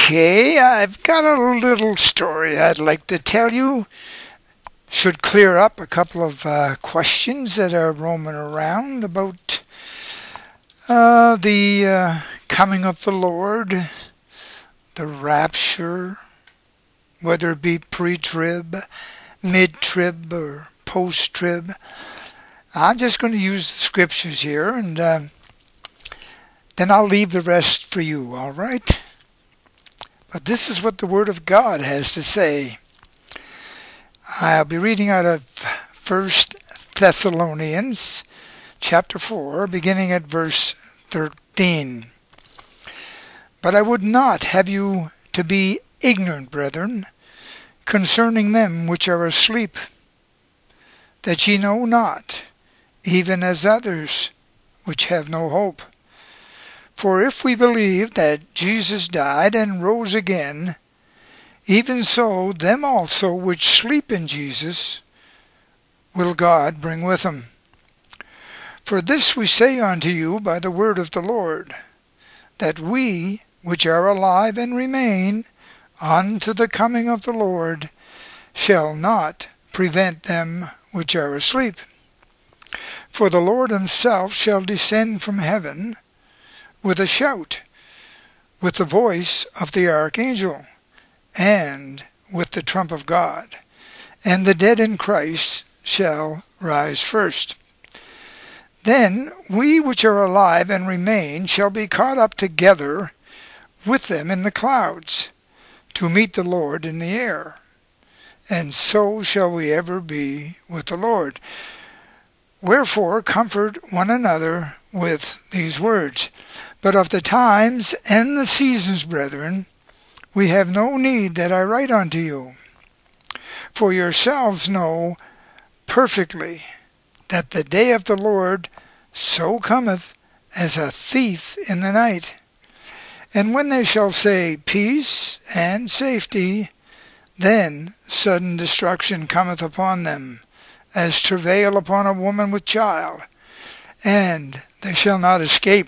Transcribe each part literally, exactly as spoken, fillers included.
Okay, I've got a little story I'd like to tell you. Should clear up a couple of uh, questions that are roaming around about uh, the uh, coming of the Lord, the rapture, whether it be pre-trib, mid-trib, or post-trib. I'm just going to use the scriptures here, and uh, then I'll leave the rest for you, all right? But this is what the Word of God has to say. I'll be reading out of First Thessalonians chapter four, beginning at verse thirteen. But I would not have you to be ignorant, brethren, concerning them which are asleep, that ye know not, even as others which have no hope. For if we believe that Jesus died and rose again, even so them also which sleep in Jesus will God bring with him. For this we say unto you by the word of the Lord, that we which are alive and remain unto the coming of the Lord shall not prevent them which are asleep. For the Lord himself shall descend from heaven with a shout, with the voice of the archangel, and with the trump of God, and the dead in Christ shall rise first. Then we which are alive and remain shall be caught up together with them in the clouds, to meet the Lord in the air, and so shall we ever be with the Lord. Wherefore comfort one another with these words. But of the times and the seasons, brethren, we have no need that I write unto you. For yourselves know perfectly that the day of the Lord so cometh as a thief in the night. And when they shall say, Peace and safety, then sudden destruction cometh upon them, as travail upon a woman with child, and they shall not escape.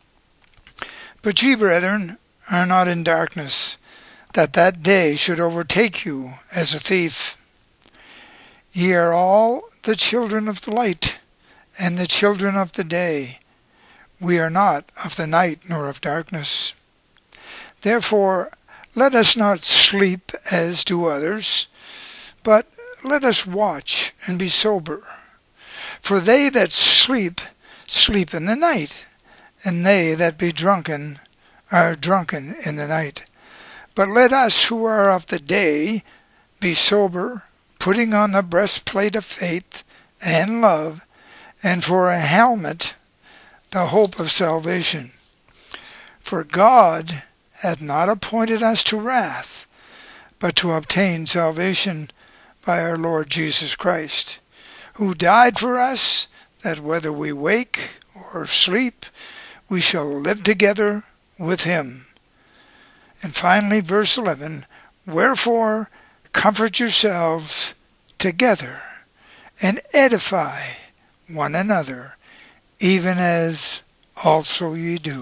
But ye, brethren, are not in darkness, that that day should overtake you as a thief. Ye are all the children of the light, and the children of the day. We are not of the night nor of darkness. Therefore let us not sleep as do others, but let us watch and be sober. For they that sleep, sleep in the night, and they that be drunken are drunken in the night. But let us who are of the day be sober, putting on the breastplate of faith and love, and for a helmet the hope of salvation. For God hath not appointed us to wrath, but to obtain salvation by our Lord Jesus Christ, who died for us, that whether we wake or sleep, we shall live together with him. And finally, verse eleven, Wherefore comfort yourselves together, and edify one another, even as also ye do.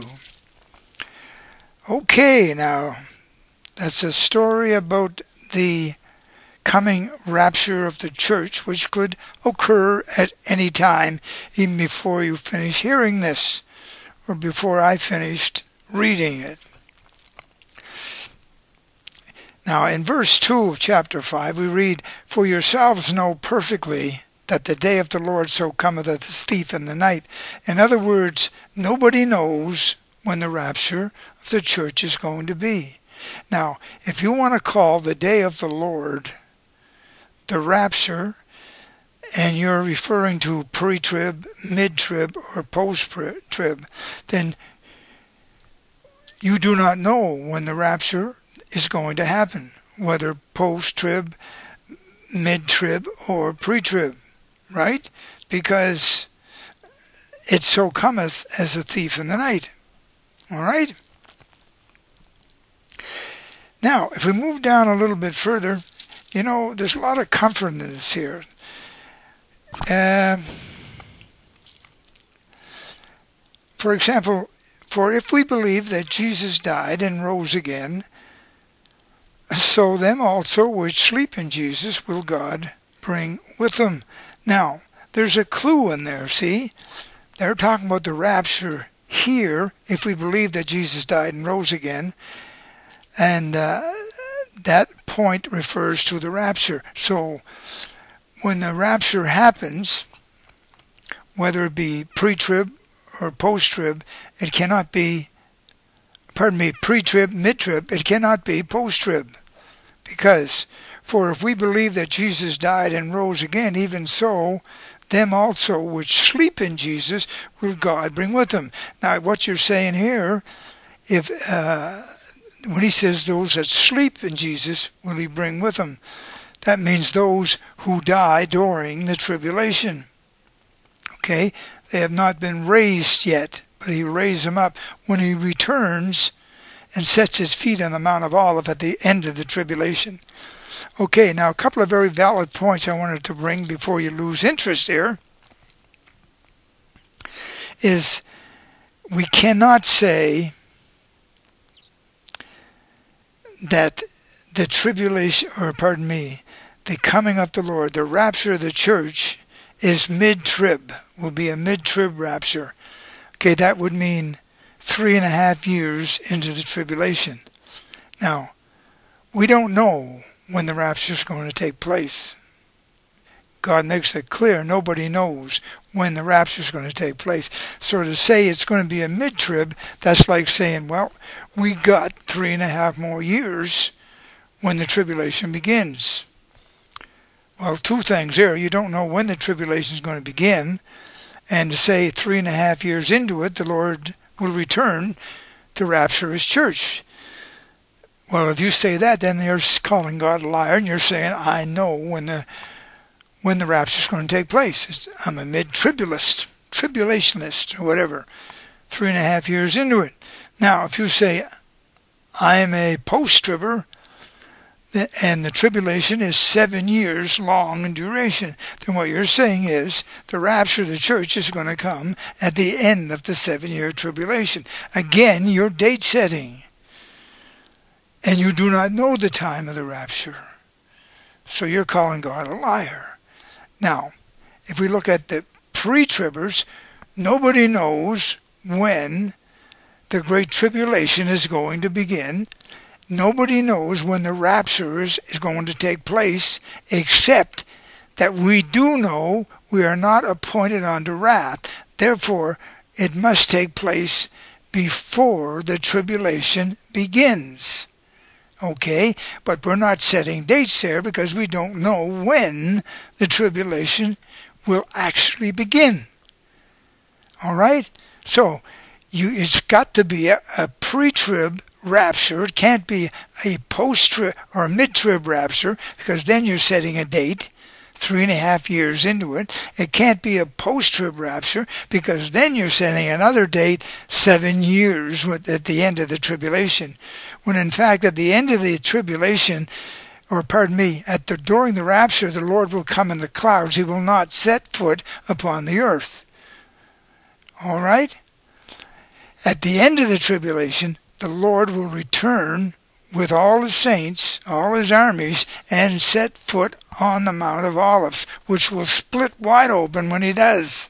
Okay, now, that's a story about the coming rapture of the church, which could occur at any time, even before you finish hearing this, or before I finished reading it. Now, in verse two of chapter five, we read, For yourselves know perfectly that the day of the Lord so cometh as a thief in the night. In other words, nobody knows when the rapture of the church is going to be. Now, if you want to call the day of the Lord the rapture, and you're referring to pre-trib, mid-trib, or post-trib, then you do not know when the rapture is going to happen, whether post-trib, mid-trib, or pre-trib, right? Because it so cometh as a thief in the night. All right? Now, if we move down a little bit further, you know, there's a lot of comfort in this here. Uh, for example, for if we believe that Jesus died and rose again, so them also which sleep in Jesus will God bring with them. Now, there's a clue in there, see? They're talking about the rapture here, if we believe that Jesus died and rose again, and uh, that point refers to the rapture. So, when the rapture happens, whether it be pre-trib or post-trib, it cannot be, pardon me, pre-trib, mid-trib, it cannot be post-trib. Because, for if we believe that Jesus died and rose again, even so, them also which sleep in Jesus will God bring with them. Now, what you're saying here, if uh, when he says those that sleep in Jesus will he bring with them, that means those who die during the tribulation. Okay? They have not been raised yet, but he will raise them up when he returns and sets his feet on the Mount of Olives at the end of the tribulation. Okay, now a couple of very valid points I wanted to bring before you lose interest here is we cannot say that the tribulation, or pardon me, the coming of the Lord, the rapture of the church is mid-trib, will be a mid-trib rapture. Okay, that would mean three and a half years into the tribulation. Now, we don't know when the rapture is going to take place. God makes it clear nobody knows when the rapture is going to take place. So to say it's going to be a mid-trib, that's like saying, well, we got three and a half more years when the tribulation begins. Well, two things here. You don't know when the tribulation is going to begin, and to say three and a half years into it, the Lord will return to rapture his church. Well, if you say that, then you're calling God a liar, and you're saying, I know when the when the rapture is going to take place. It's, I'm a mid-tribulist, tribulationist, or whatever, three and a half years into it. Now, if you say, I'm a post-tribber, and the tribulation is seven years long in duration, then what you're saying is the rapture of the church is going to come at the end of the seven-year tribulation. Again, you're date setting. And you do not know the time of the rapture. So you're calling God a liar. Now, if we look at the pre-tribbers, nobody knows when the Great Tribulation is going to begin. Nobody knows when the rapture is, is going to take place, except that we do know we are not appointed unto wrath. Therefore, it must take place before the tribulation begins. Okay, but we're not setting dates there because we don't know when the tribulation will actually begin. All right? So, you, it's got to be a, a pre-trib rapture. It can't be a post-trib or a mid-trib rapture, because then you're setting a date three and a half years into it. It can't be a post-trib rapture, because then you're setting another date seven years with, at the end of the tribulation. When in fact, at the end of the tribulation, or pardon me, at the during the rapture, the Lord will come in the clouds. He will not set foot upon the earth. All right? At the end of the tribulation, the Lord will return with all his saints, all his armies, and set foot on the Mount of Olives, which will split wide open when he does.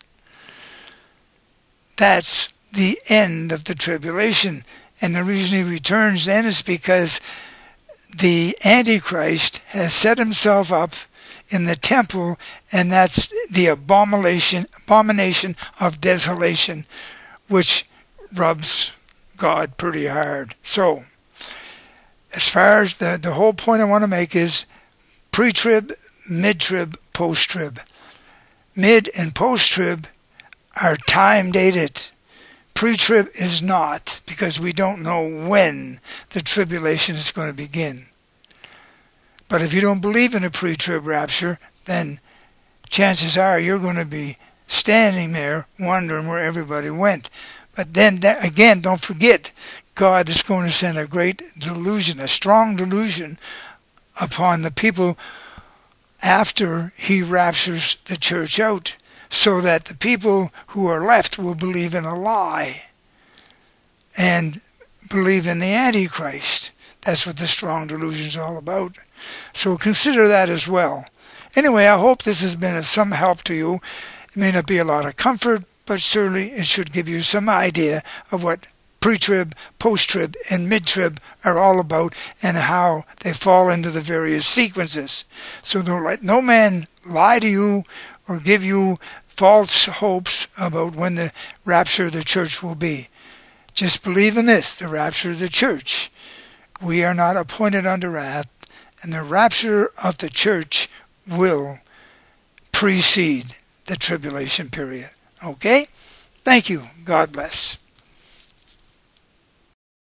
That's the end of the tribulation. And the reason he returns then is because the Antichrist has set himself up in the temple, and that's the abomination, abomination of desolation, which rubs God pretty hard. So, as far as the, the whole point I want to make is pre-trib, mid-trib, post-trib. Mid and post-trib are time-dated. Pre-trib is not, because we don't know when the tribulation is going to begin. But if you don't believe in a pre-trib rapture, then chances are you're going to be standing there wondering where everybody went. But then, that, again, don't forget, God is going to send a great delusion, a strong delusion upon the people after he raptures the church out, so that the people who are left will believe in a lie and believe in the Antichrist. That's what the strong delusion is all about. So consider that as well. Anyway, I hope this has been of some help to you. It may not be a lot of comfort, but certainly it should give you some idea of what pre-trib, post-trib, and mid-trib are all about and how they fall into the various sequences. So don't let no man lie to you or give you false hopes about when the rapture of the church will be. Just believe in this, the rapture of the church. We are not appointed unto wrath, and the rapture of the church will precede the tribulation period. Okay? Thank you. God bless.